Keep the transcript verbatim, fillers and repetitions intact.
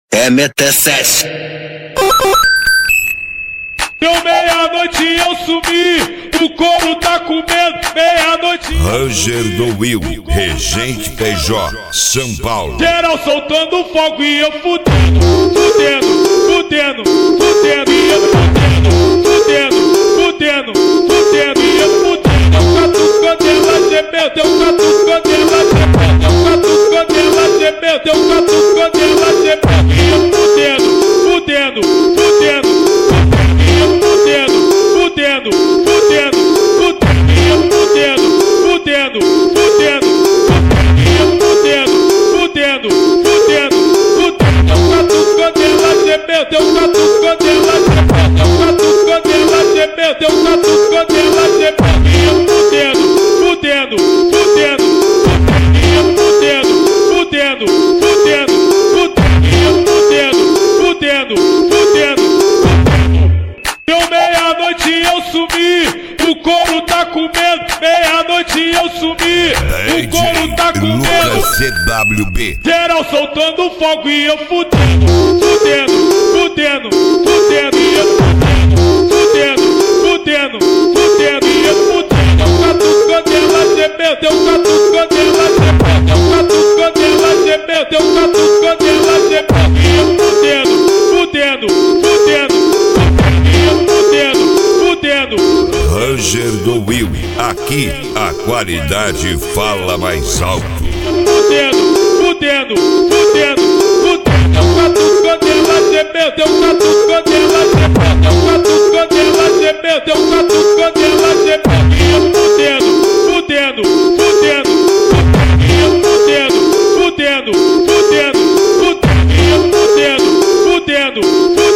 M T sete. Deu meia-noite e eu sumi, o couro tá comendo, meia-noite. Roger do Will, Regente P J, São Paulo. Geral soltando fogo e eu fudendo, fudendo, fudendo, fudendo e eu fudendo, fudendo, fudendo, fudendo e eu fudendo. Eu catucando ela gemendo, eu catucando ela gemendo, eu catucando ela gemendo, eu catucando ela gemendo e eu fudendo, fudendo, fudendo. Fudendo, fudendo, fudendo, e eu fudendo, fudendo, fudendo, e eu fudendo, fudendo, fudendo, fudendo. Eu catucando ela gemendo, eu catucando ela gemendo, eu catucando ela gemendo, eu catucando ela gemendo, e eu fudendo, fudendo, fudendo, e eu fudendo, fudendo, fudendo, fudendo, e eu fudendo, fudendo, fudendo. Deu meia-noite e eu sumi, o couro tá comendo, meia-noite e eu sumi, o couro tá comendo. C W B. Geral soltando fogo e eu fudendo, fudendo, fudendo, fudendo e eu fudendo, fudendo, fudendo, fudendo e eu fudendo. Eu catucando ela gemendo, eu catucando ela gemendo, eu catucando ela gemendo, eu catucando ela gemendo e eu fudendo, fudendo, fudendo. Roger do Will, aqui a qualidade fala mais alto. Fudendo, fudendo, fudendo, fudendo. Eu catucando ela gemendo, eu catucando ela gemendo, eu catucando ela gemendo, eu catucando ela gemendo e eu fudendo, fudendo, fudendo, e eu fudendo, fudendo, fudendo, fudendo, e eu fudendo, fudendo, fudendo.